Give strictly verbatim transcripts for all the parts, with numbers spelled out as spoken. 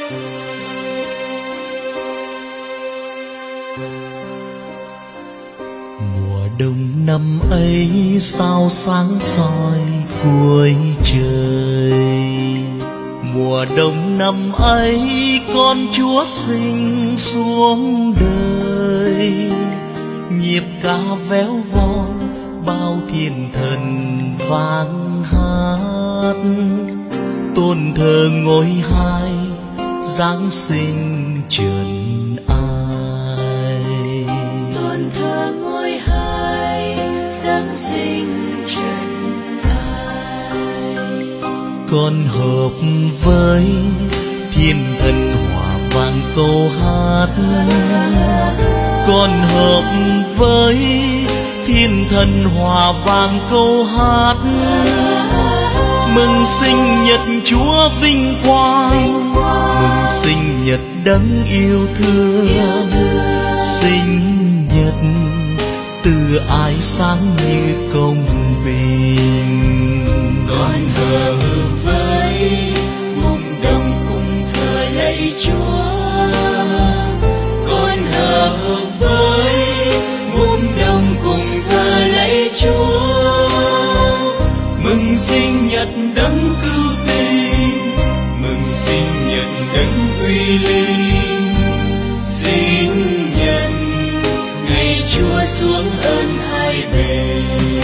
Mùa đông năm ấy sao sáng soi cuối trời. Mùa đông năm ấy con Chúa sinh xuống đời. Nhịp ca véo von bao thiên thần vang hát, tôn thờ ngôi hai Giáng sinh trần ai. Tôn thờ ngôi hai Giáng sinh trần ai. Con hợp với thiên thần hòa vang câu hát. Con hợp với thiên thần hòa vang câu hát. Mừng sinh nhật Chúa vinh quang, mừng sinh nhật đấng yêu thương. Sinh nhật từ ái sáng như công bình. Con hợp với mùng đồng cùng thờ lạy Chúa. Con hợp với mùng đồng cùng thờ lạy Chúa. Mừng sinh nhật đấng cứu tinh, mừng sinh nhật đấng uy linh. Sinh nhật ngày Chúa xuống ơn hai bề.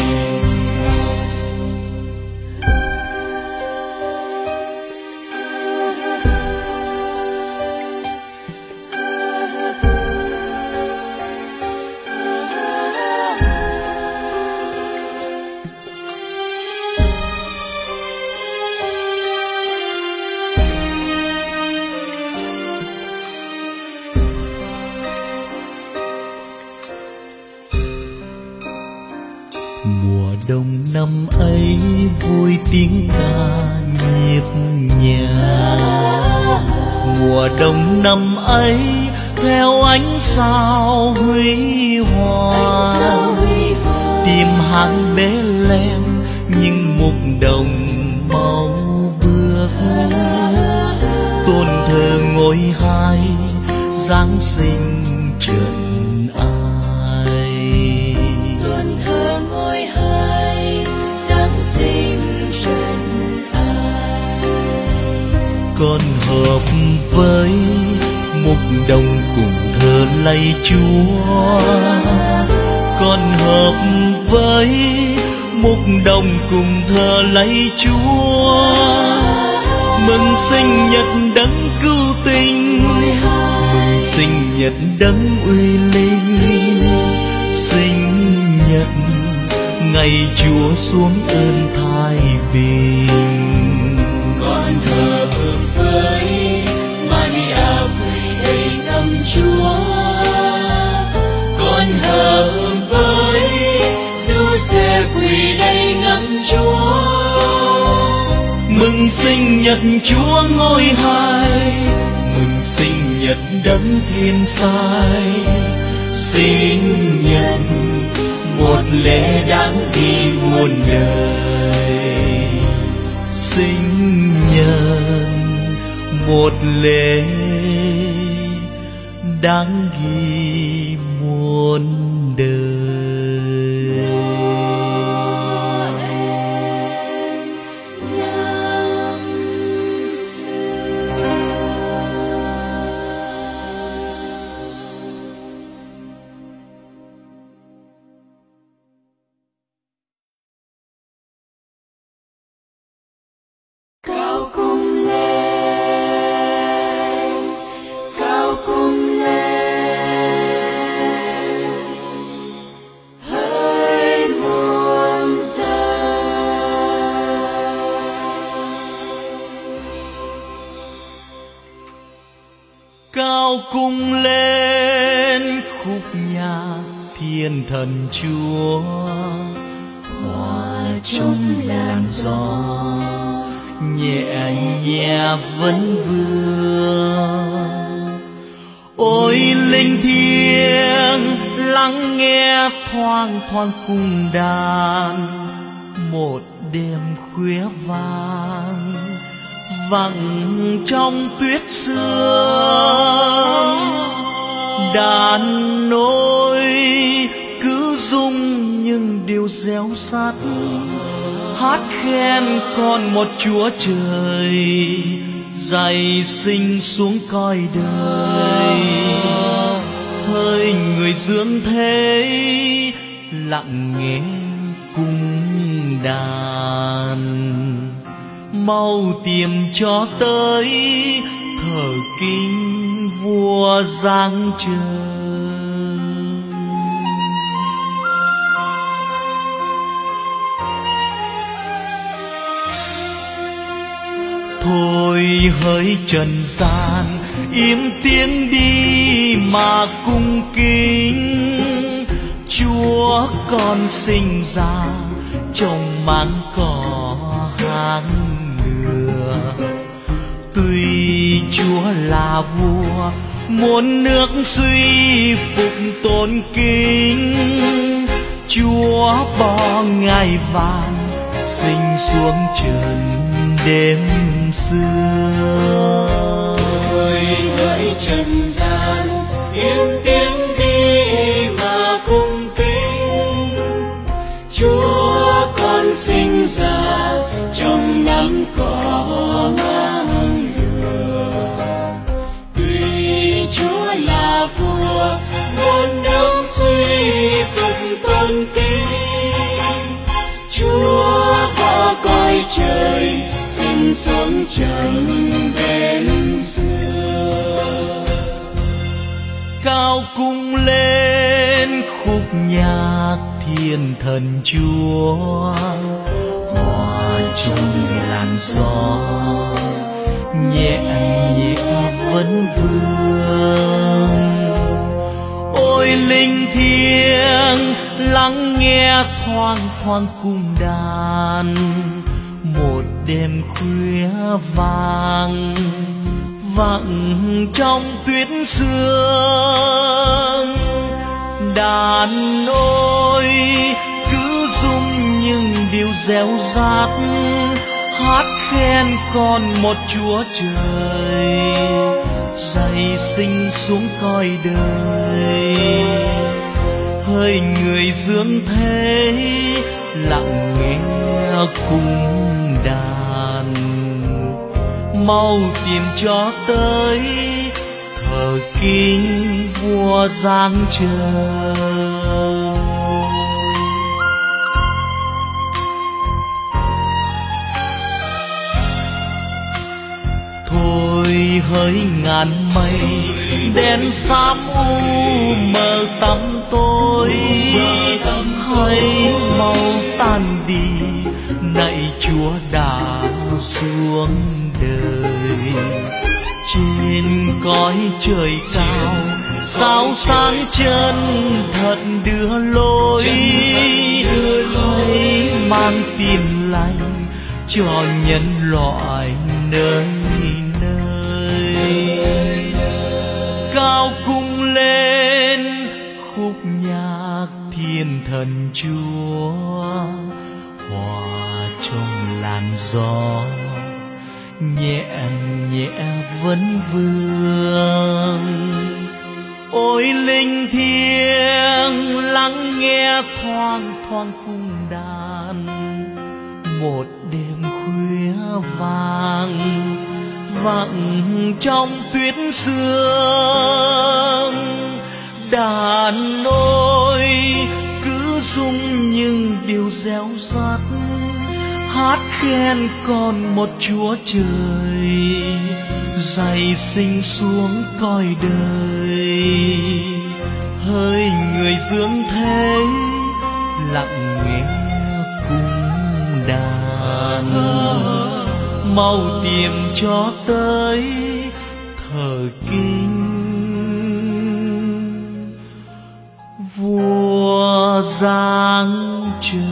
Mùa đông năm ấy vui tiếng ca nhịp nhàng. Mùa đông năm ấy theo ánh sao huy hoàng. Tìm hàng Bethlehem nhưng mục đồng mau bước. Tôn thờ ngôi hai Giáng sinh trần ai. Tôn thờ ngôi hai Giáng sinh trần ai. Con hợp với mục đồng cùng thờ lạy Chúa. Con hợp với mục đồng cùng thờ lạy Chúa. Mừng sinh nhật đấng cứu tinh, mừng sinh nhật đấng uy linh. Sinh nhật ngày Chúa xuống ơn thái bình. Con hợp với Maria quỳ đầy ngắm Chúa. Con hợp với Giuse quỳ đầy ngắm Chúa. Mừng sinh nhật Chúa ngôi hai, mừng sinh nhật đấng thiên sai. Sinh nhật một lễ đáng ghi muôn đời. Sinh nhật một lễ đáng ghi muôn đời. Cao cung lên khúc nhạc thiên thần Chúa. Hòa trong làn gió nhẹ nhẹ vẫn vương. Ôi linh thiêng lắng nghe thoang thoảng cung đàn. Một đêm khuya vang vắng trong tuyết sương. Đàn nôi cứ rung nhưng điều réo rắt, hát khen còn một Chúa Trời dày sinh xuống cõi đời. Hỡi người dưỡng thế lặng nghe cung đàn, mau tìm cho tới thờ kính vua giáng trời. Thôi hỡi trần gian im tiếng đi mà cung kính, Chúa con sinh ra trong máng cỏ hang ngựa. Tuy Chúa là vua muôn nước suy phục tôn kính, Chúa bỏ ngai vàng sinh xuống trần đêm xưa. Thôi hỡi trần gian im tiếng đi mà cung kính, Chúa con sinh ra trong nắng cỏ ngang ngựa. Tuy Chúa là vua muôn nước suy phục tôn kính, Chúa bỏ cõi trời sinh xuống trần đêm xưa. Cao cung lên khúc nhạc thiên thần Chúa, hòa trong làn gió nhẹ nhẹ vấn vương. Ôi linh thiêng lắng nghe thoang thoáng cung đàn, một đêm khuya vàng vắng trong tuyết sương. Đàn ôi cứ rung nhưng điều réo rắt, hát khen còn một Chúa Trời dày sinh xuống cõi đời. Hỡi người dưỡng thế lặng nghe cung đàn, mau tìm cho tới thờ kính vua giáng trời. Thôi hỡi ngàn mây đen xám u mờ tăm tối, hãy mau tan đi nạy Chúa đã xuống đời. Trên cõi trời cao sao sáng chân thật đưa lối, hãy mang tin lành cho nhân loại nơi nơi. Cao cung lên khúc nhạc thiên thần Chúa, hòa trong làn gió nhẹ nhẹ vấn vương. Ôi linh thiêng lắng nghe thoang thoáng cung đàn, một đêm khuya vàng vắng trong tuyết sương. Đàn ôi cứ rung nhưng điều réo rắt, hát khen còn một Chúa Trời dày sinh xuống cõi đời. Hỡi người dưỡng thế lặng nghe cung đàn, mau tìm cho tới thờ kính vua giáng trời.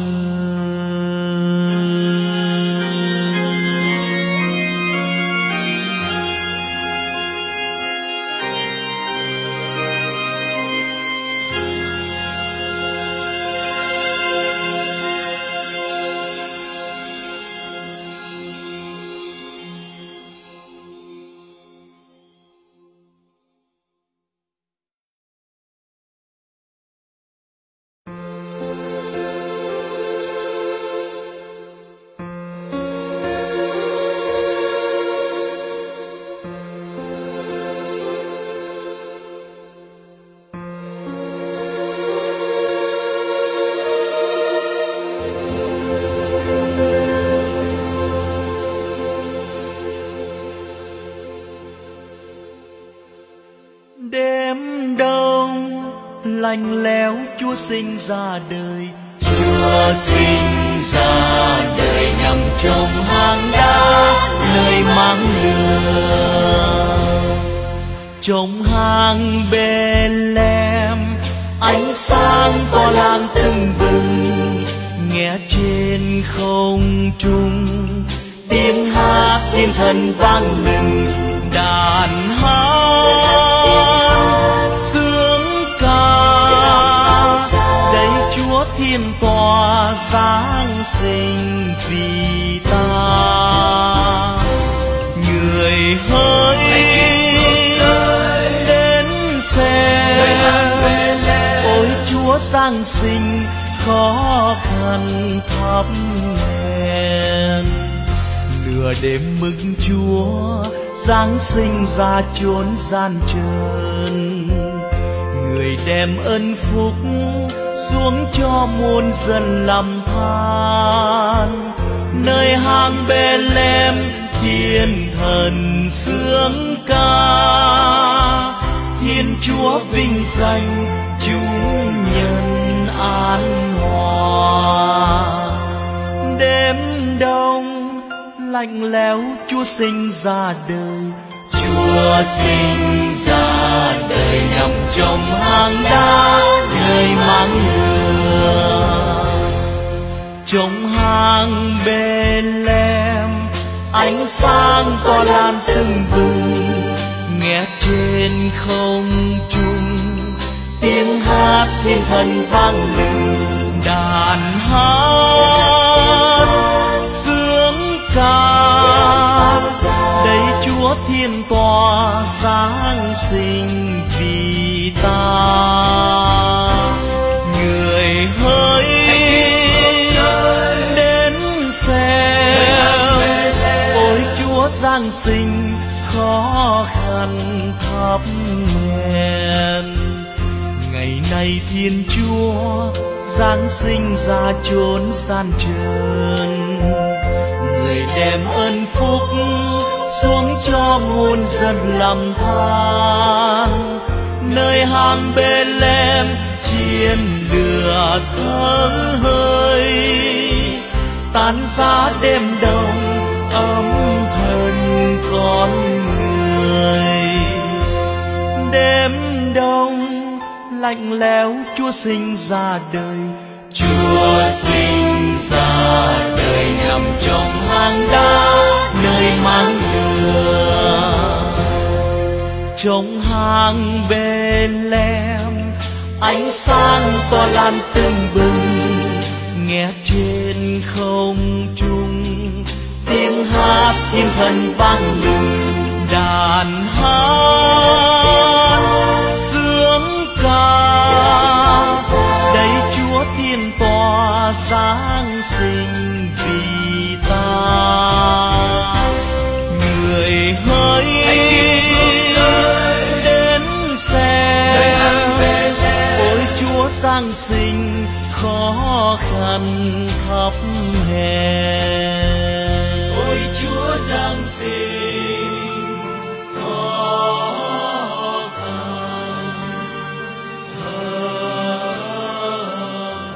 Đêm đông lạnh lẽo Chúa sinh ra đời, Chúa sinh ra đời nằm trong hang đá nơi máng lửa. Trong hang Bethlehem ánh sáng tỏa làng tưng bừng, nghe trên không trung tiếng hát thiên thần vang lừng. Đàn hát sướng ca đây Chúa thiên tòa giáng sinh vì ta. Người hỡi đến xem, ôi Chúa giáng sinh khó khăn thắp hèn. Nửa đêm mừng Chúa giáng sinh ra chốn gian trần, người đem ân phúc xuống cho muôn dân lầm than. Nơi hang Bethlehem thiên thần sướng ca, Thiên Chúa vinh danh chúng nhân an hòa. Đêm đông lạnh lẽo Chúa sinh ra đời, Chúa sinh ra đời nằm trong hang đá nơi máng lửa. Trong hang Bethlehem ánh sáng tỏa lan tưng bừng, nghe trên không trung tiếng hát thiên thần vang lừng. Đàn hát sướng ca đây Chúa thiên tòa giáng sinh vì ta. Người hỡi đến xem, ôi Chúa giáng sinh khó khăn thắp hèn. Ngày nay Thiên Chúa giáng sinh ra chốn gian trần, người đem ơn phúc xuống cho muôn dân lầm than. Nơi hang Bethlehem chiên lửa thở hơi, tan giá đêm đông ấm thân con người. Đêm đông lạnh lẽo Chúa sinh ra đời, Chúa sinh ra đời nằm trong hang đá nơi máng lửa. Trong hang Bethlehem ánh sáng tỏa lan tưng bừng, nghe trên không trung tiếng hát thiên thần vang lừng. Đàn hát sướng ca đây Chúa thiên tòa giáng sinh vì ta. Người hỡi đến xem, ôi Chúa giáng sinh khó khăn thắp hèn. Ôi Chúa giáng sinh khó khăn thắp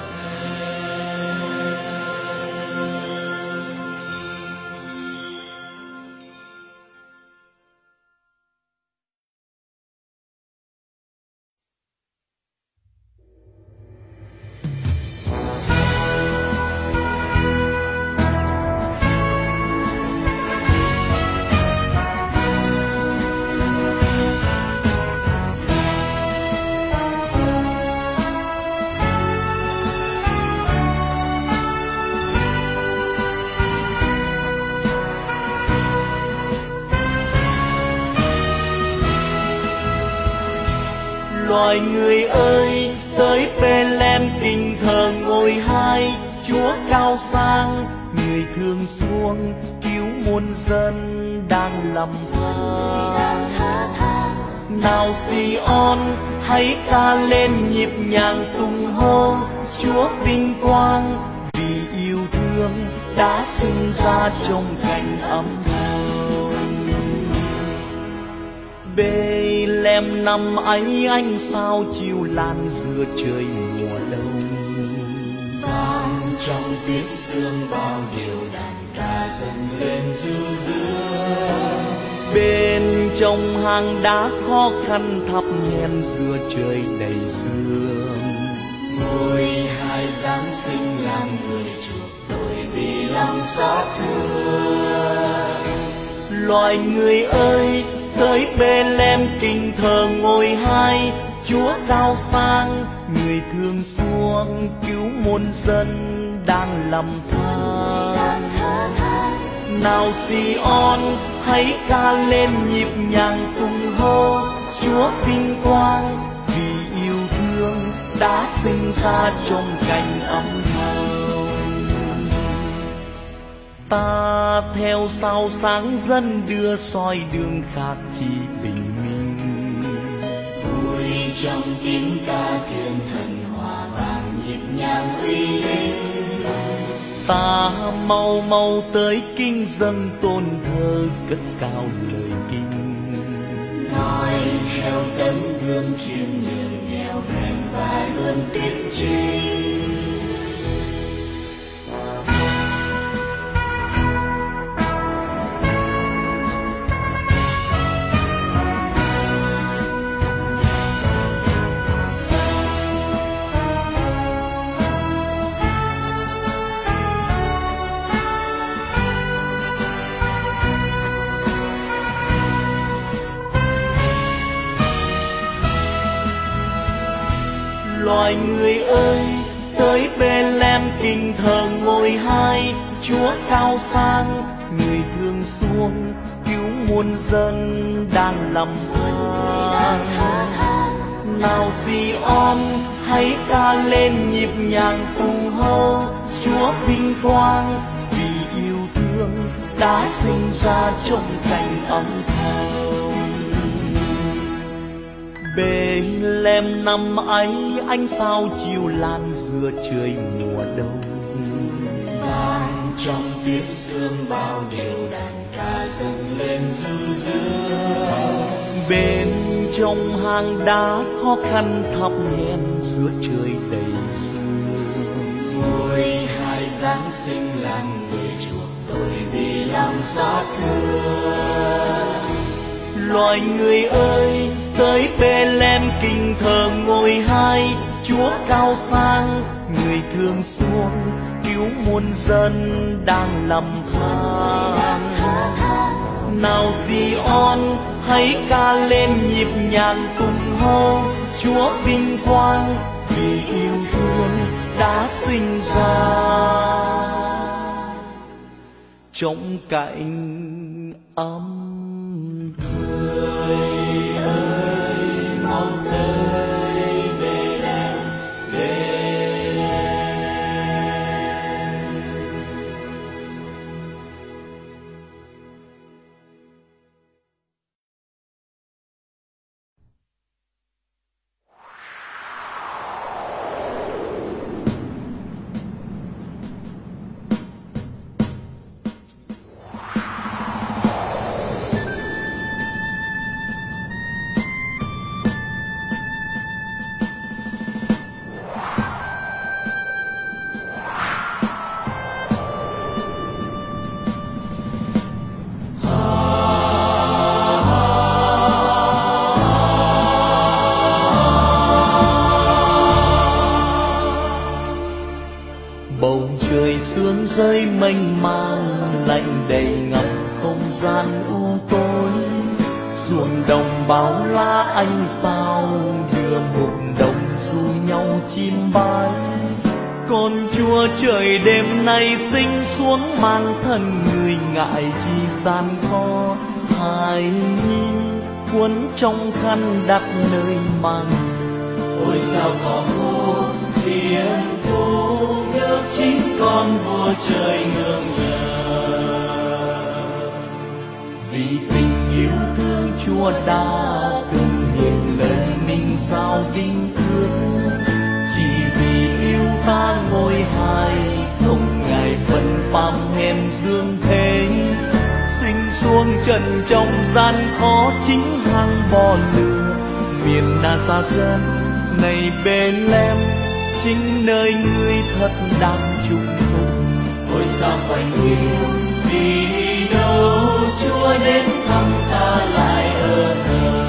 loài người ơi, tới Bethlehem kinh thờ ngôi hai Chúa cao sang, người thương xuống cứu muôn dân đang lầm than. Nào Sion hãy ca lên nhịp nhàng tung hô Chúa vinh quang, vì yêu thương đã sinh ra trong cảnh ấm hồng. Bethlehem Bethlehem năm ấy anh sao chiều lan giữa trời mùa đông. Vang trong tiết sương bao điều đàn ca dâng lên du dương. Bên trong hang đá khó khăn thắp hèn giữa trời đầy sương. Ngôi hai Giáng sinh làm người chuộc tội vì lòng xót thương. Loài người ơi, tới Bethlehem kinh thờ ngôi hai, Chúa cao sang, người thương xuống cứu muôn dân đang lầm than. Nào Sion hãy ca lên nhịp nhàng tung hô, Chúa vinh quang vì yêu thương đã sinh ra trong cảnh ấm hồng. Ta theo sao sáng dẫn đưa soi đường khác chỉ bình minh. Vui trong tiếng ca thiên thần hòa vang nhịp nhàng uy linh. Ta mau mau tới kinh dâng tôn thờ cất cao lời kinh. Nói theo tấm gương khiêm nhường nghèo hèn và luôn tiết trinh. Loài người ơi, tới Bethlehem kinh thờ ngôi hai, Chúa cao sang, người thương xuống cứu muôn dân đang lầm than. Nào Sion hãy ca lên nhịp nhàng tung hô, Chúa vinh quang vì yêu thương đã sinh ra trong cảnh ấm hồng. Bethlehem năm ấy ánh sao chiều lan giữa trời mùa đông. Vang trong tiết sương bao điều đàn ca dâng lên du dương. Bên trong hang đá khó khăn thắp hèn giữa trời đầy sương. Ngôi hai Giáng sinh làm người chuộc tội vì lòng xót thương. Loài người ơi, tới Bethlehem kinh thờ ngôi hai, Chúa cao sang, người thương xuống cứu muôn dân đang lầm than. Nào Sion hãy ca lên nhịp nhàng tung hô, Chúa vinh quang vì yêu thương đã sinh ra trong cảnh ấm. Người ơi mau tới Bethlehem, Bethlehem. Bầu trời sương rơi mênh mang, lạnh đầy ngập không gian u tối. Ruộng đồng bao la ánh sao, đưa một đồng ru nhau chim bay. Con Chúa trời đêm nay sinh xuống, mang thân người ngại chi gian khó. Hài nhi cuốn trong khăn đặt nơi mang. Ôi sao có một diêm phúc, nước chính con vua trời nương nhờ. Vì tình yêu thương Chúa đã từng hiện lời mình sao đinh ước. Chỉ vì yêu ta ngôi hai, không ngại phần phàm hèn dương thế. Sinh xuống trần trong gian khó chính hang bò lửa. Miền Nazareth này Bethlehem chính nơi ngươi thật đang chung tụng. Ôi sao phải yêu, vì đâu Chúa đến thăm ta lại ở thờ.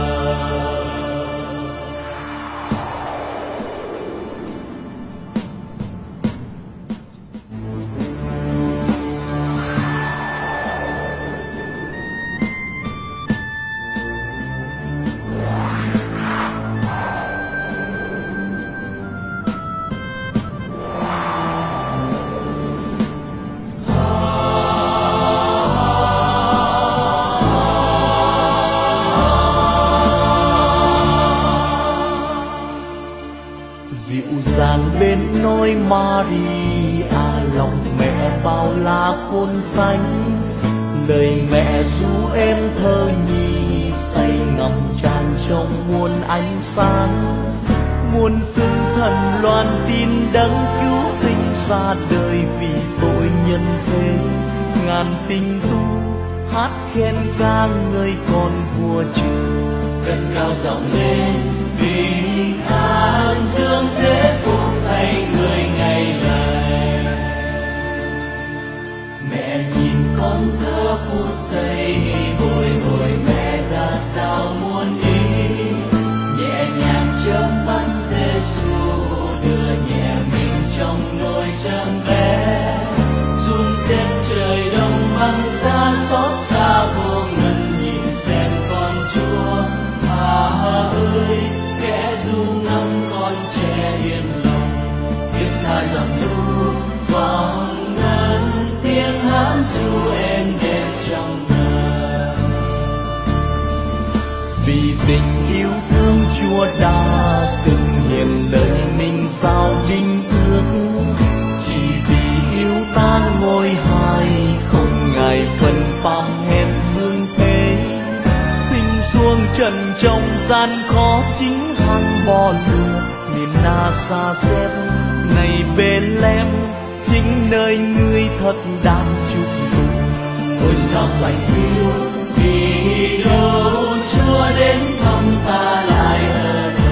Bên nôi Maria lòng mẹ bao la khôn xanh, lời mẹ ru em thơ nhi say ngầm tràn trong muôn ánh sáng. Muôn sư thần loan tin đấng cứu tinh ra đời vì tội nhân thế. Ngàn tinh tu hát khen ca người con vua trời. Cất cao giọng lên bình an dương thế phúc thay người ngày này. Mẹ nhìn con thơ phút giây bồi hồi mẹ ra sao muôn ý. Nhẹ nhàng chớp mắt Giêsu đưa nhẹ mình trong nỗi trơn bé. Run rét trời đông băng giá xót xa vô ngần nhìn xem con Chúa. À ơi kẻ ru ngắm con trẻ hiền lòng, thiết tha dòng ru vòng ngân tiếng hát ru êm đềm trong đời. Vì tình yêu thương Chúa đã từng hiền lời mình sao đinh ước. Chỉ vì yêu ta ngôi hài không ngại phần phàm hèn dương thế. Sinh xuống trần trong gian khó chính hang bò lửa. Miền Nazareth này Bethlehem chính nơi ngươi thật đang chúc tụng. Ôi sao lạnh yêu, vì đâu Chúa đến thăm ta lại ở thờ.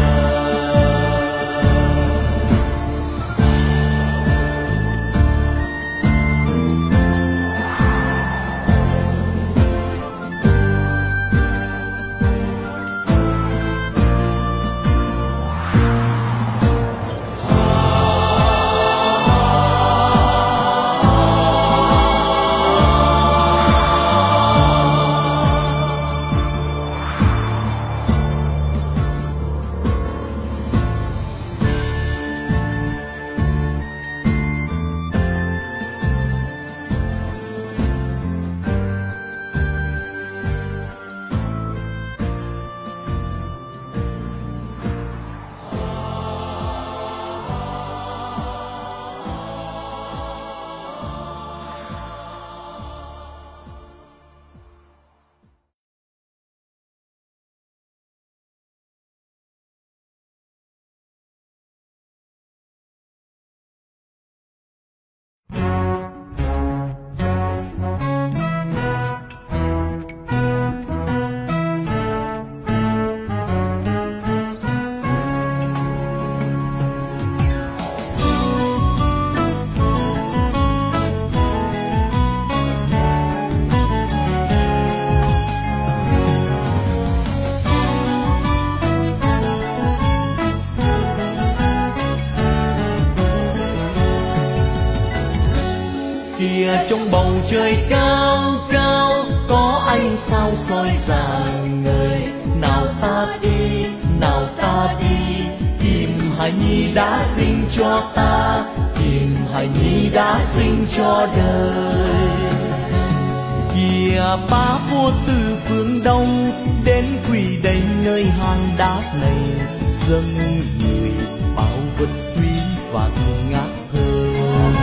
Kìa trong bầu trời cao cao có ánh sao soi rạng ngời. Nào ta đi, nào ta đi, tìm hài nhi đã sinh cho ta, tìm hài nhi đã sinh cho đời. Kìa ba vua từ phương đông đến quỳ đầy nơi hang đá này, dâng người bảo vật quý và ngát thơm.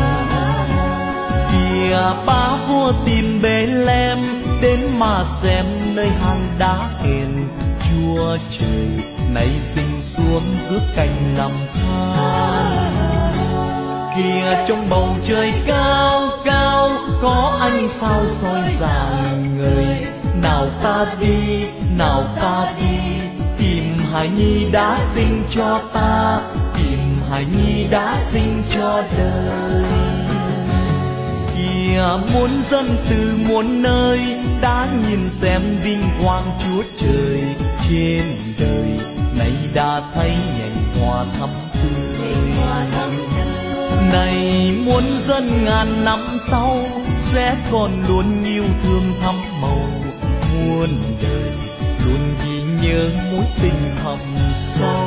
Kìa ba vua tìm Bethlehem đến mà xem nơi hang đá hèn. Chúa trời nay sinh xuống giữa cành làm than. Kìa trong bầu trời cao cao có ánh sao soi rạng ngời. Nào ta đi, nào ta đi, tìm hài nhi đã sinh cho ta, tìm hài nhi đã sinh cho đời. Kìa muôn dân từ muôn nơi đã nhìn xem vinh quang Chúa Trời trên đời, nay đã thấy nhành hoa thắm tươi. Này muôn dân ngàn năm sau sẽ còn luôn yêu thương thắm màu, muôn đời luôn ghi nhớ mối tình thầm sâu.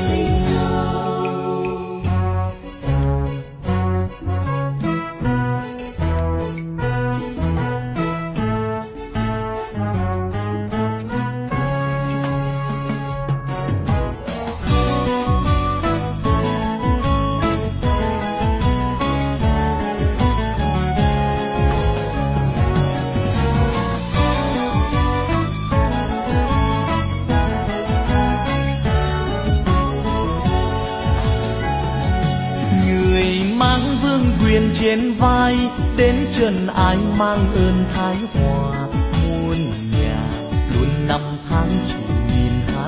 Trên vai đến trần ai mang ơn thái hòa, muôn nhà luôn năm tháng chỉ nhìn hát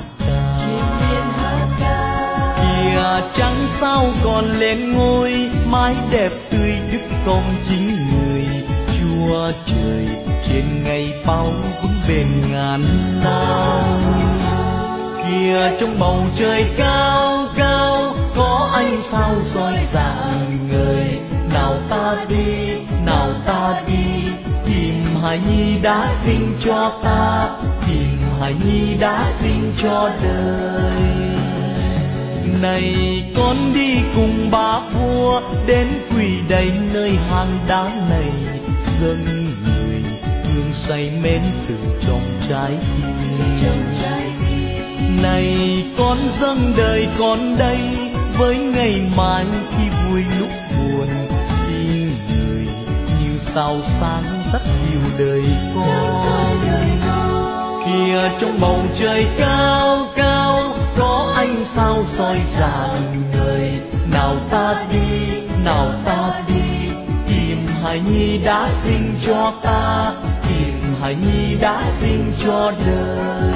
ca. Kìa trăng sao còn lên ngôi, mái đẹp tươi đức công chính người. Chúa Trời trên ngày bao vun bền ngàn năm. Kìa trong bầu trời cao cao có ánh sao soi rạng ngời. Nào ta đi, nào ta đi, tìm hài nhi đã sinh cho ta, tìm hài nhi đã sinh cho đời. Này con đi cùng bà vua đến quỳ đầy nơi hang đá này, dâng người hương say mến từ trong trái tim. Này con dâng đời con đây với ngày mai khi vui lúc buồn, sao sáng dắt dịu đời con. Kìa trong bầu trời cao cao có ánh sao soi rạng ngời. Nào ta đi, nào ta đi, tìm hài nhi đã sinh cho ta, tìm hài nhi đã sinh cho đời.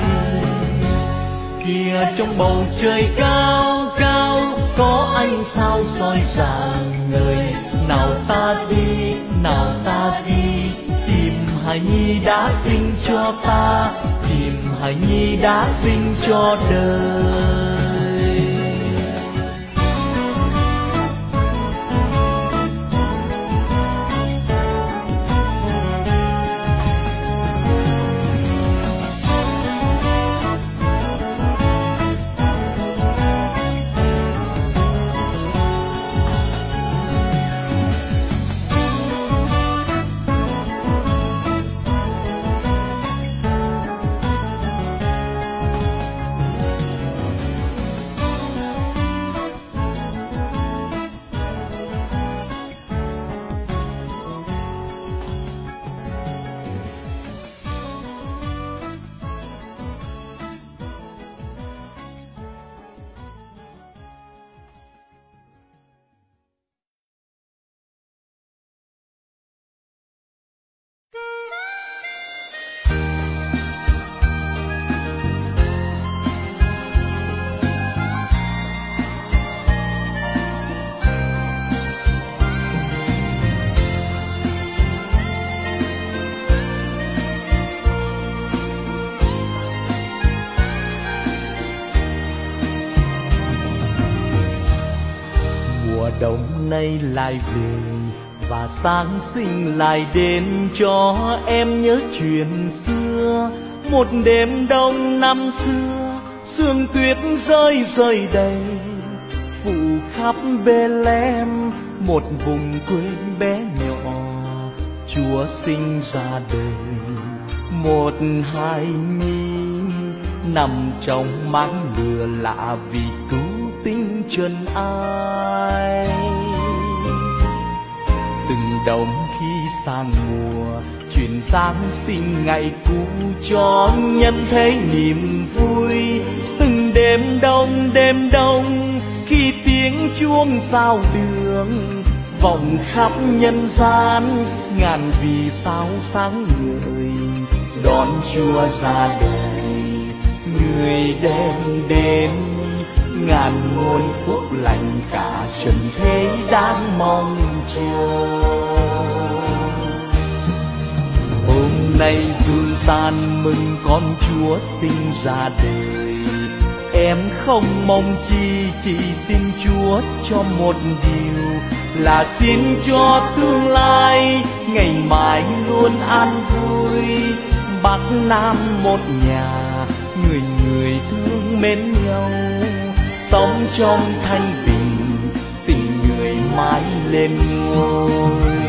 Kìa trong bầu trời cao cao có ánh sao soi rạng ngời. Nào ta đi, nào ta đi, tìm hài nhi đã sinh cho ta, tìm hài nhi đã sinh cho đời. Đông nay lại về và Giáng sinh lại đến cho em nhớ chuyện xưa. Một đêm đông năm xưa, sương tuyết rơi rơi đầy, phủ khắp Bethlehem một vùng quê bé nhỏ. Chúa sinh ra đời, một hài nhi nằm trong máng lửa lạ vì cứu tinh trần ai. Từng đồng khi sang mùa, chuyện Giáng sinh ngày cũ cho nhân thế niềm vui. Từng đêm đông đêm đông khi tiếng chuông giao đường vọng khắp nhân gian, ngàn vì sao sáng ngời đón Chúa ra đời. Người đem đến ngàn muôn phúc lành, cả trần thế đang mong chờ. Hôm nay run gian mừng con Chúa sinh ra đời. Em không mong chi, chỉ xin Chúa cho một điều, là xin cho tương lai ngày mai luôn an vui. Bắc Nam một nhà, người người thương mến nhau, sống trong thanh bình, tình người mãi lên ngôi.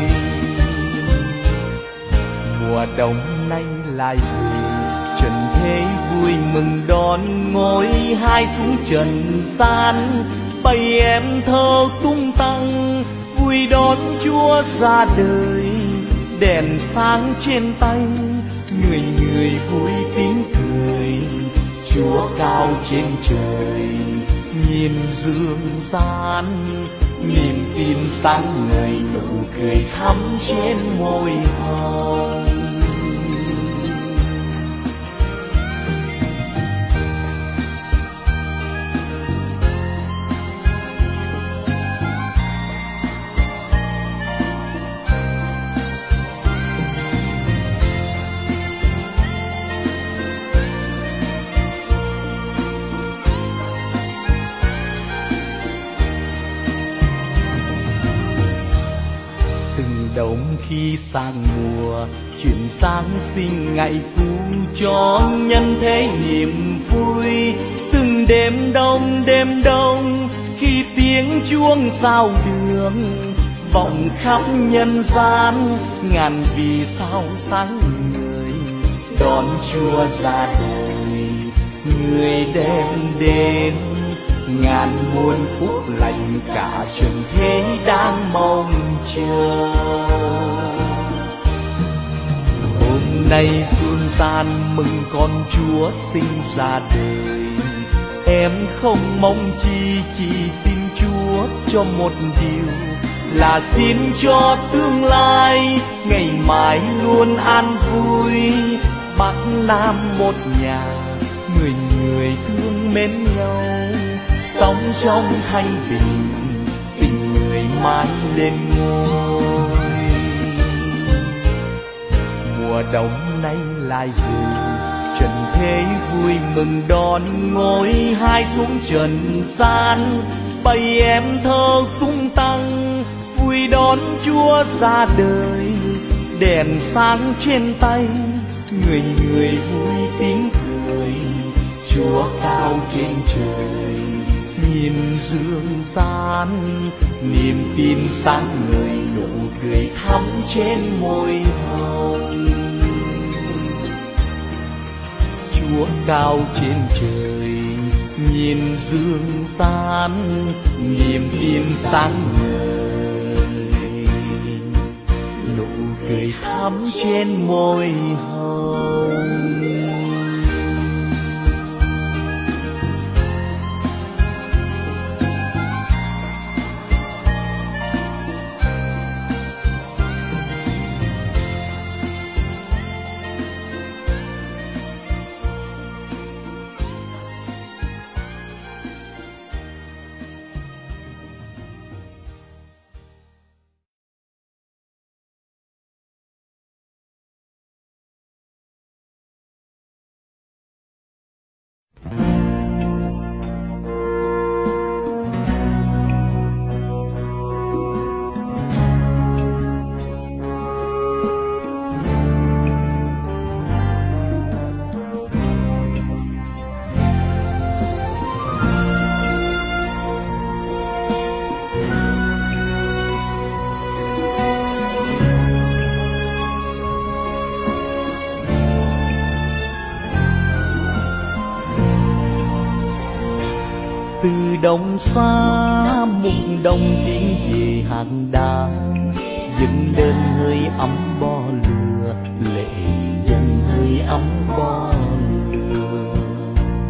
Mùa đông nay lại về, trần thế vui mừng đón ngôi. Hai xuống trần gian, bầy em thơ tung tăng, vui đón Chúa ra đời. Đèn sáng trên tay, người người vui tiếng cười. Chúa cao trên trời, nhìn dương gian, niềm tin sáng ngời, nụ cười thắm trên môi hồng. Đông khi sang mùa, chuyển Giáng sinh ngày cũ cho nhân thế niềm vui. Từng đêm đông đêm đông, khi tiếng chuông giao đường vọng khắp nhân gian, ngàn vì sao sáng ngời đón Chúa ra đời. Người đem đến ngàn muôn phúc lành, cả trần thế đang mong chờ. Hôm nay run gian mừng con Chúa sinh ra đời. Em không mong chi, chỉ xin Chúa cho một điều, là xin cho tương lai ngày mai luôn an vui. Bắc Nam một nhà, người người thương mến nhau, sống trong thanh bình, tình người mãi lên ngôi. Mùa đông nay lại về, trần thế vui mừng đón ngôi. Hai xuống trần gian, bầy em thơ tung tăng, vui đón Chúa ra đời. Đèn sáng trên tay, người người vui tiếng cười. Chúa cao trên trời, nhìn dương gian, niềm tin sáng ngời, nụ cười thắm trên môi hồng. Chúa cao trên trời, nhìn dương gian, niềm tin sáng ngời, nụ cười thắm trên môi hồng. Từ đông xa mùng đông tiến về hàng đá, dâng lên hơi ấm bo lửa, lệ dâng hơi ấm bo lửa.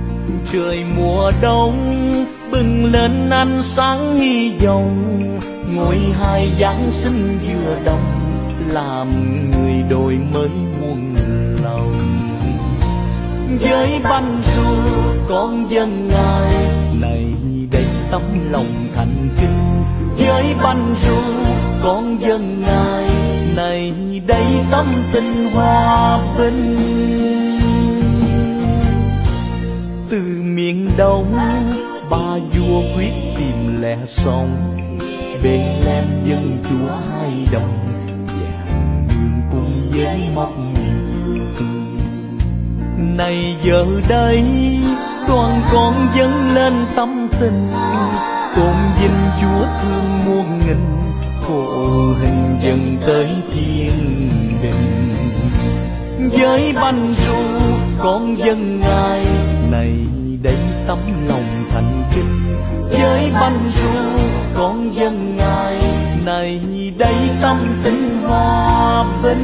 Trời mùa đông bừng lên ánh sáng hy vọng, ngôi hai Giáng sinh vừa đông, làm người đổi mới muôn lòng. Với bánh ru con dân Ngài, này đây tấm lòng thành kính. Với bánh ru con dân Ngài, này đây tâm tình hòa bình. Từ miền Đông ba vua quyết tìm lẽ sống, Bethlehem dân Chúa hai đồng, vàng hương cùng với móc hương. Này giờ đây toàn con dâng lên tâm tình, tôn vinh Chúa thương muôn nghìn, khổ hình dần tới thiên đình. Với bánh ru con dân Ngài, này đây tấm lòng thành kính. Với bánh ru con dân Ngài, này đây tâm tình hòa bình.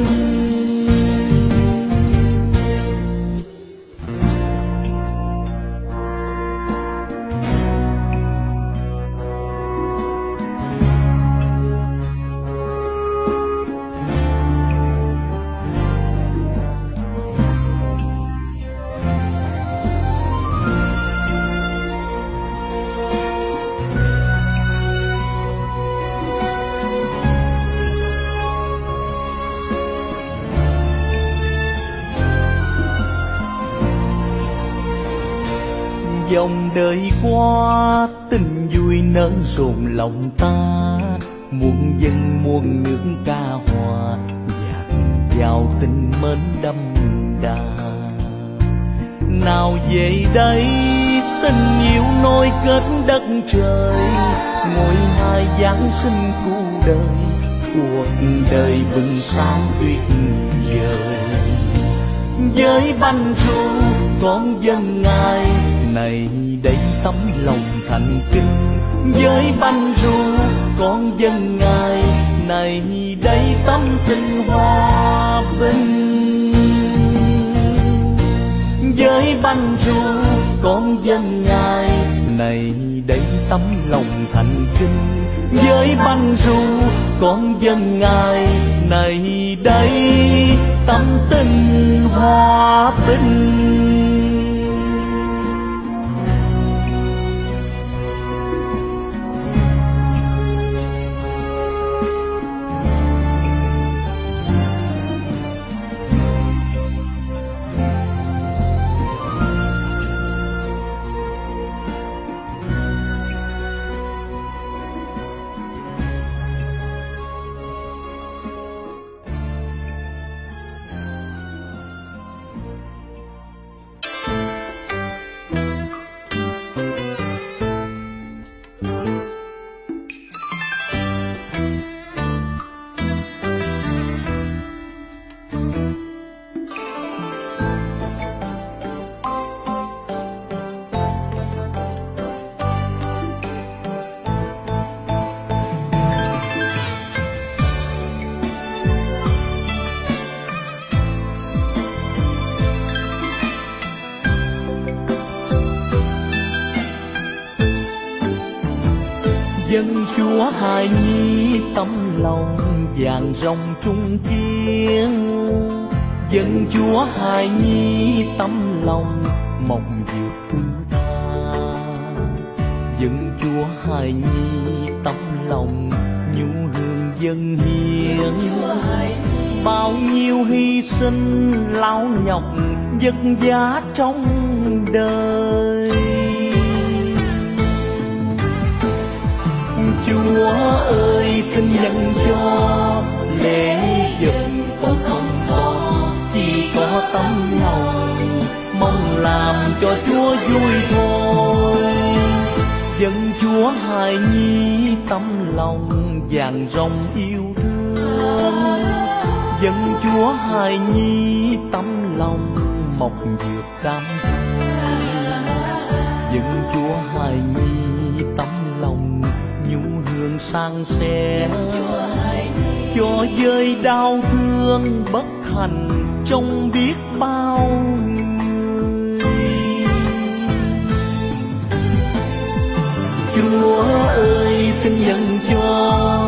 Dòng đời qua tình vui nở rộn lòng ta, muôn dân muôn nước ca hòa, dạt vào tình mến đậm đà. Nào về đây tình yêu nối kết đất trời, ngôi hai Giáng sinh cu đời, cuộc đời bừng sáng tuyệt vời. Với bánh ru con dân Ngài, này đây tấm lòng thành kính. Với bánh ru con dân Ngài, này đây tâm tình hòa bình. Với bánh ru con dân Ngài, này đây tấm lòng thành kính. Với bánh ru con dân Ngài, này đây tâm tình hòa bình. Dân Chúa hài nhi tấm lòng vàng rồng trung kiên. Dân Chúa hài nhi tấm lòng mộng dược thứ tha. Dân Chúa hài nhi tấm lòng nhu hương dân hiến. Bao nhiêu hy sinh lao nhọc vất vả trong đời. Chúa ơi xin nhận cho lễ vật con không có, chỉ có tấm lòng mong làm cho Chúa vui thôi. Dân Chúa hài nhi tấm lòng vàng rồng yêu thương. Dân Chúa hài nhi tấm lòng mọc dược cam thơm. Dân Chúa hài nhi tấm lòng nhu hương sang sẻ, cho vơi đau thương bất hạnh trong biết bao người. Chúa ơi xin nhận cho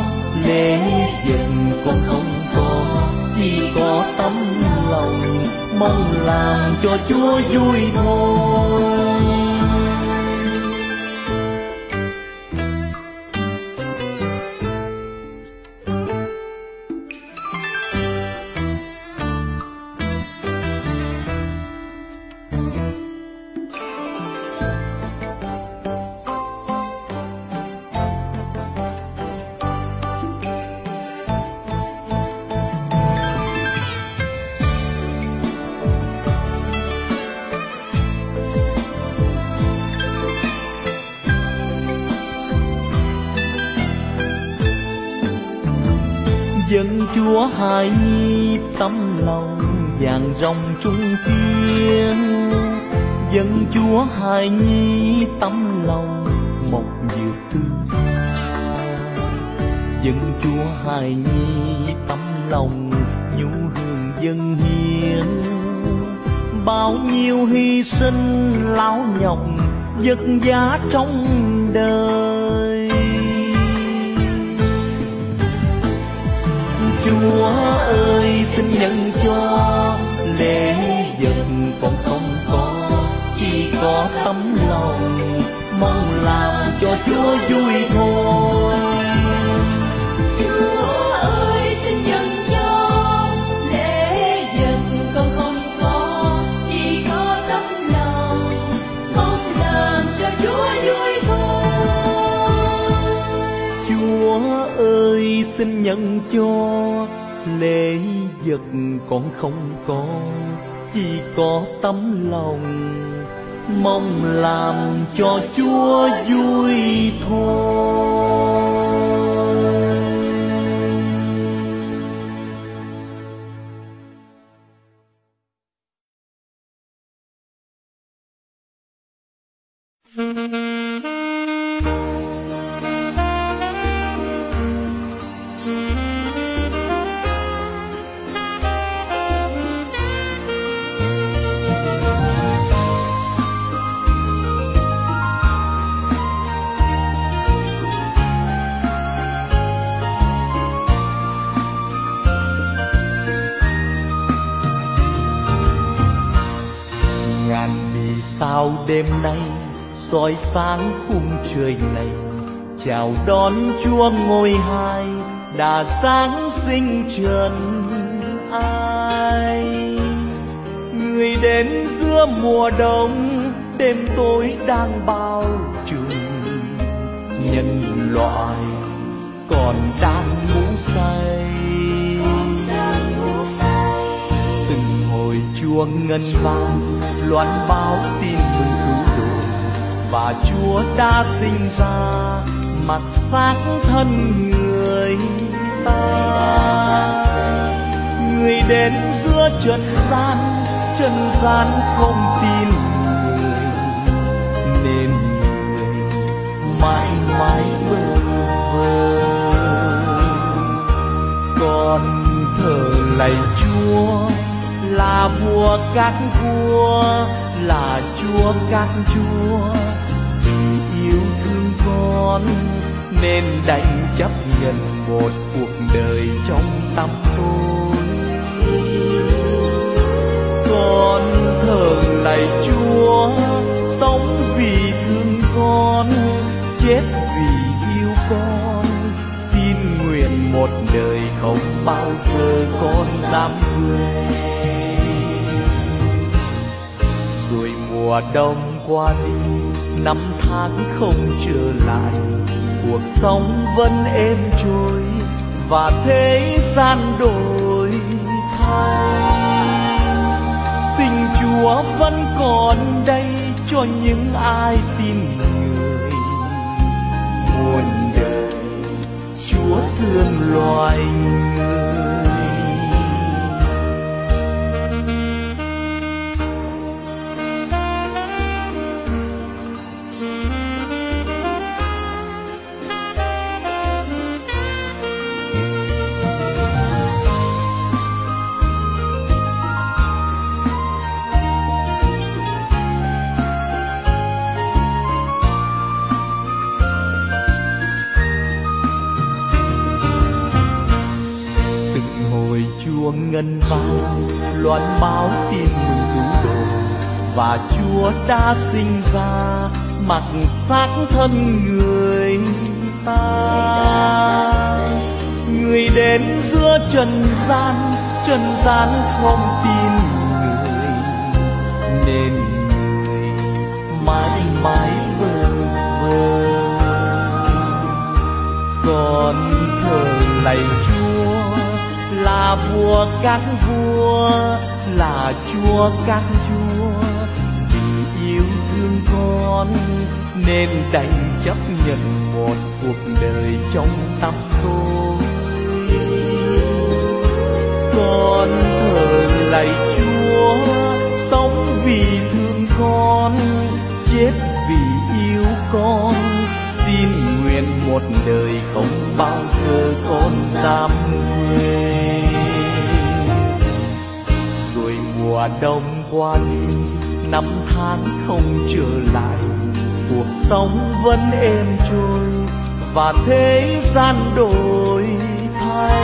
mong làm cho Chúa vui thôi. Dân Chúa hài nhi tấm lòng vàng rồng trung kiên, dân Chúa hài nhi tấm lòng một dịu tư tha, dân Chúa hài nhi tấm lòng nhu hương dân hiến. Bao nhiêu hy sinh lão nhọc vất vả trong đời, Chúa ơi xin nhận cho lễ vật còn không có, chỉ có tấm lòng mong làm cho Chúa vui thôi. Chúa ơi xin nhận cho lễ vật còn không có, chỉ có tấm lòng mong làm cho Chúa vui thôi. Chúa ơi xin nhận cho lễ vật còn không có, chỉ có tấm lòng mong làm cho Chúa vui thôi. Sao đêm nay soi sáng khung trời này, chào đón Chúa ngôi hai đã giáng sinh trần ai. Người đến giữa mùa đông, đêm tối đang bao trùm, nhân loại còn đang ngủ say. Từng hồi chuông ngân vang loan báo tin mừng cứu độ, và Chúa đã sinh ra mặt xác thân người ta. Người đến giữa trần gian, trần gian không tin người, nên người mãi mãi bơ vơ. Con thờ lạy Chúa là vua các vua, là Chúa các chúa, vì yêu thương con nên đành chấp nhận một cuộc đời trong tăm tối. Con thờ lạy Chúa, sống vì thương con, chết vì yêu con. Xin nguyện một đời không bao giờ con dám quên. Rồi mùa đông qua đi, năm tháng không trở lại, cuộc sống vẫn êm trôi và thế gian đổi thay. Tình Chúa vẫn còn đây cho những ai tin người. Muôn đời Chúa thương loài người. Chuông ngân vang loan báo tin và Chúa đã sinh ra mặc xác thân người ta. Người đến giữa trần gian, trần gian không tin người, nên người mãi mãi vơ vơ. Con thờ lạy Chúa là vua các vua, là Chúa các chúa. Vì yêu thương con nên đành chấp nhận một cuộc đời trong tăm tối. Con thờ lạy Chúa, sống vì thương con, chết vì yêu con. Xin nguyện một đời không bao giờ con dám quên. Rồi mùa đông qua đi, năm tháng không trở lại, cuộc sống vẫn êm trôi và thế gian đổi thay.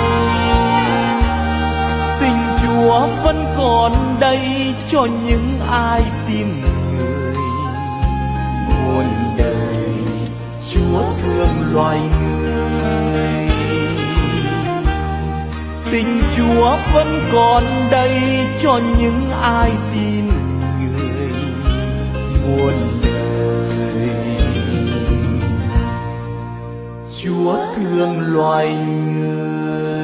Tình Chúa vẫn còn đây cho những ai tin người. Muôn đời Chúa thương loài người. Tình Chúa vẫn còn đây cho những ai tin người. Muôn đời Chúa thương loài người.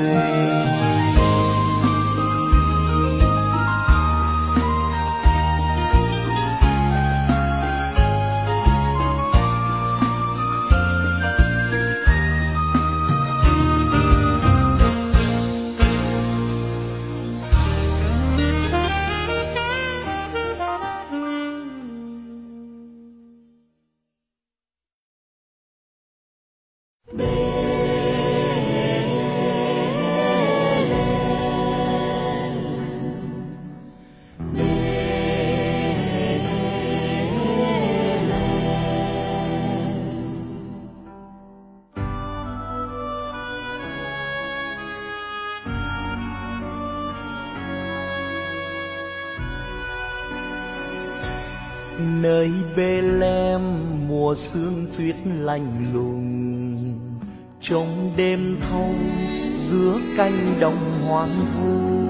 Nơi Bê-lem mùa sương tuyết lạnh lùng, trong đêm thâu giữa cánh đồng hoang vu.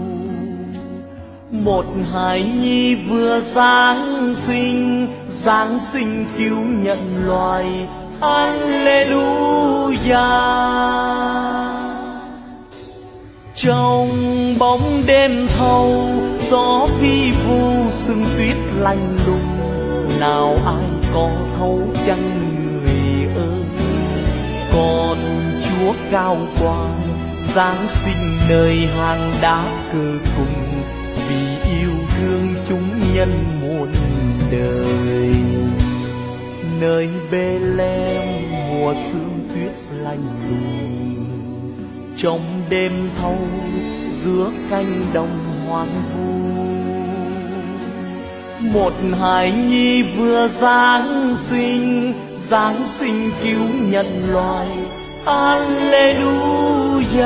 Một hài nhi vừa giáng sinh, giáng sinh cứu nhận loài. Alleluia. Trong bóng đêm thâu, gió vi vu sương tuyết lạnh lùng. Nào ai có thấu chăng người ơi? Còn Chúa cao quá, giáng sinh nơi hang đá cờ cùng, vì yêu thương chúng nhân muôn đời. Nơi Bê-lem mùa sương tuyết lạnh lùng, trong đêm thâu giữa cánh đồng hoang vu. Một hài nhi vừa giáng sinh, giáng sinh cứu nhận loài. Alleluia.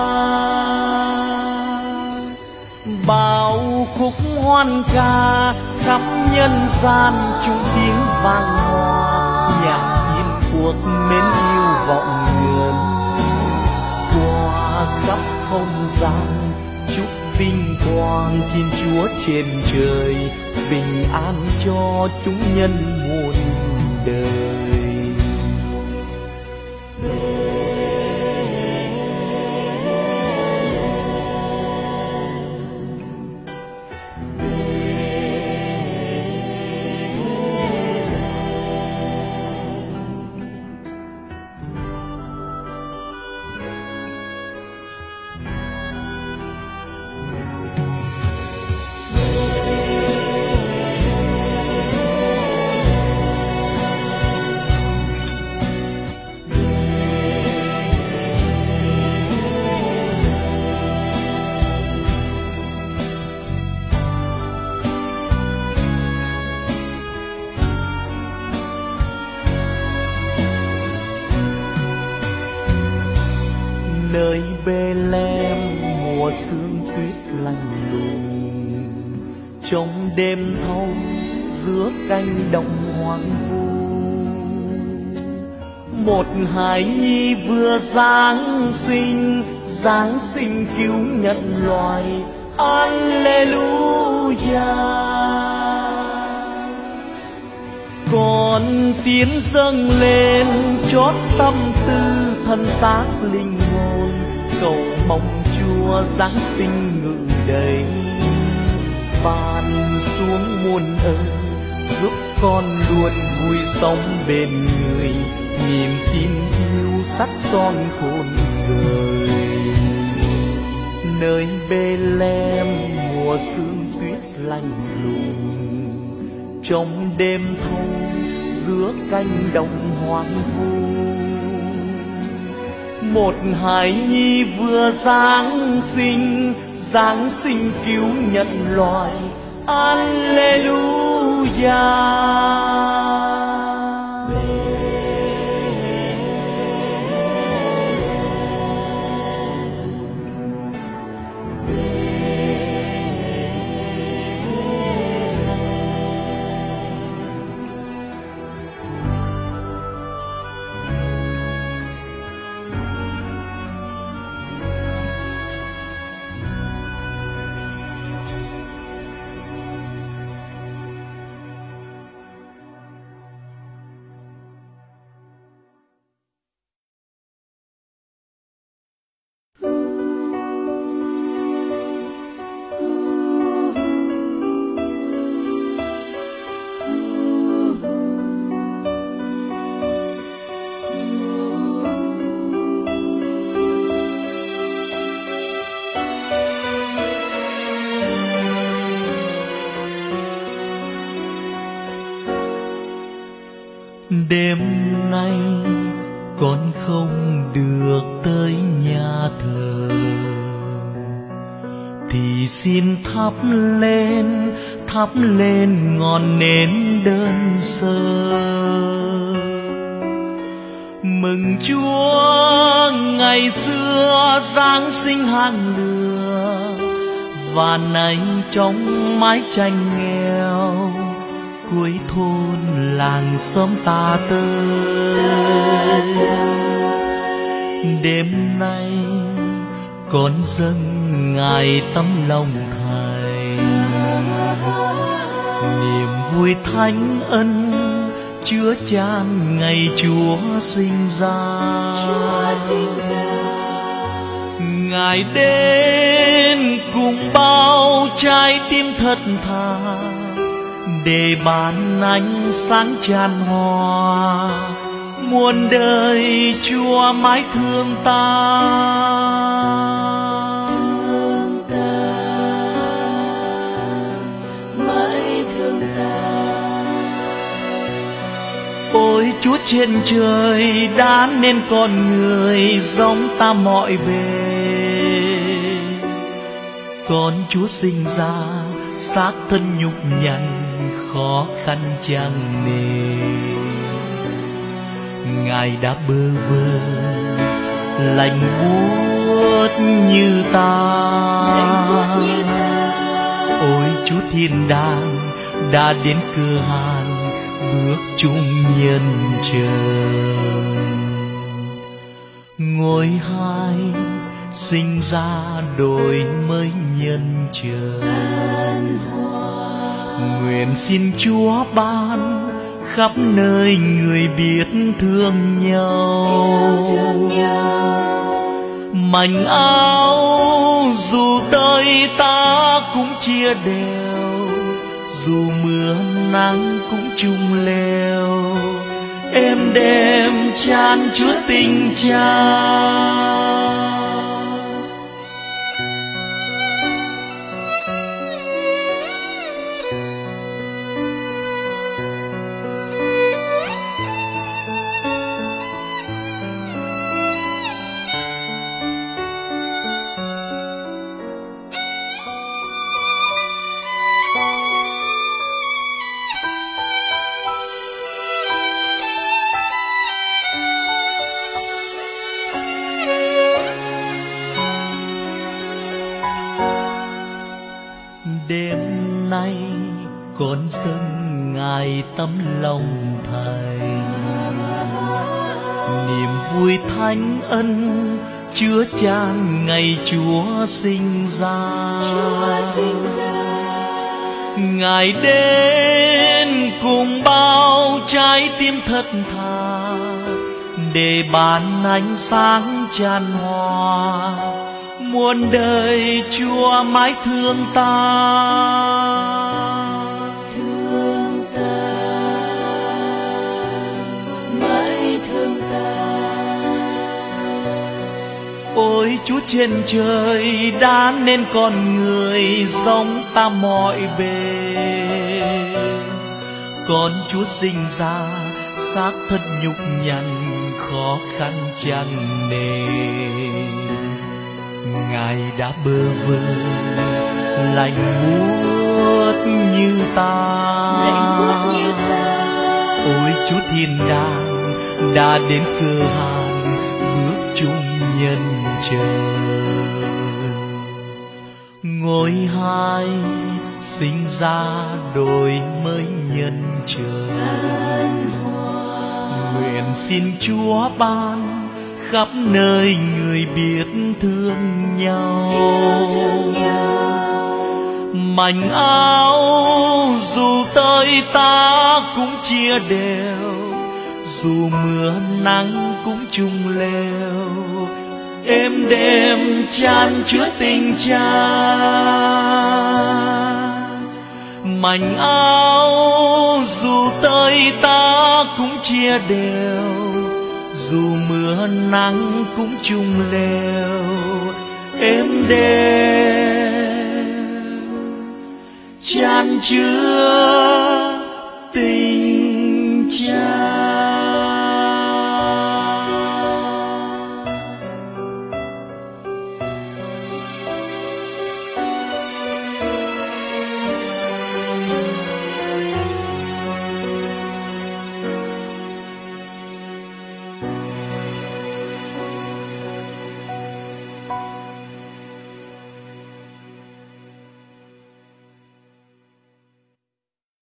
Bao khúc hoan ca khắp nhân gian, chung tiếng vang hoa. Nhạc thiên cuộc mến yêu vọng ngươn qua khắp không gian. Chúc vinh quang Thiên Chúa trên trời, bình an cho chúng nhân muôn đời. Nơi Bê-lem mùa sương tuyết lạnh lùng, trong đêm thâu giữa cánh đồng hoang vu. Một hài nhi vừa giáng sinh, giáng sinh cứu nhận loài. Alleluia. Con tiến dâng lên chót tâm tư thân xác linh hồn, cầu mong Chúa giáng sinh ngự đầy, ban xuống muôn ơn giúp con luôn vui sống bên người, niềm tin yêu sắt son khôn rời. Nơi Bê-lem mùa sương tuyết lạnh lùng, trong đêm thâu giữa cánh đồng hoang vu. Một hài nhi vừa giáng sinh, giáng sinh cứu nhận loài. Alleluia. Đêm nay con không được tới nhà thờ, thì xin thắp lên, thắp lên ngọn nến đơn sơ. Mừng Chúa ngày xưa giáng sinh hàng lừa, và nay trong mái tranh nghèo cuối thôn làng xóm ta tới. Đêm nay con dâng ngài tấm lòng Thầy, niềm vui thánh ân chứa chan ngày Chúa sinh ra. Ngài đến cùng bao trái tim thật thà, để ban ánh sáng chan hòa, muôn đời Chúa mãi thương ta. Thương ta, mãi thương ta. Ôi Chúa trên trời đã nên con người giống ta mọi bề. Con Chúa sinh ra xác thân nhục nhằn, khó khăn chẳng nề. Ngài đã bơ vơ lạnh buốt như ta. Ôi Chúa thiên đàng đã đến cửa hàng bước chung nhân trần. Ngôi hai sinh ra đổi mới nhân trần. Nguyện xin Chúa ban khắp nơi người biết thương nhau. Mảnh áo dù tới ta cũng chia đều, dù mưa nắng cũng chung leo. Em đem chan chứa tình cha. lại tấm lòng thầy. Niềm vui thánh ân chứa chan ngày Chúa sinh ra. Chúa sinh ra. Ngài đến cùng bao trái tim thật thà để ban ánh sáng chan hòa. Muôn đời Chúa mãi thương ta, thương ta, mãi thương ta. Ôi Chúa trên trời đã nên con người giống ta mọi bề. Con Chúa sinh ra xác thân nhục nhằn khó khăn chẳng nề. Ngài đã bơ vơ lạnh buốt như ta, lạnh buốt như ta. Ôi Chúa thiên đàng đã đến cơ hàn bước chung nhân trời. Ngôi hai sinh ra đổi mới nhân trời. Nguyện xin Chúa ban khắp nơi người biết thương nhau. Mảnh áo dù tới ta cũng chia đều, dù mưa nắng cũng chung lều. Êm đêm chan chứa tình cha. Mảnh áo dù tới ta cũng chia đều, dù mưa nắng cũng chung lều. Êm đêm chan chứa